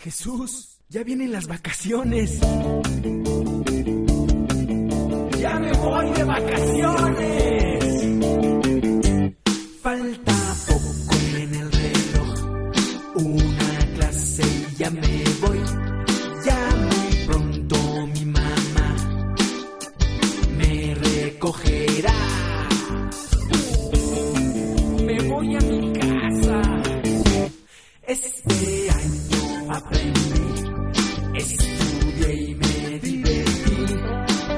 Jesús, ya vienen las vacaciones. ¡Ya me voy de vacaciones! Falta poco en el reloj, una clase y ya me voy. Ya muy pronto mi mamá me recogerá. Me voy a mi casa. Espero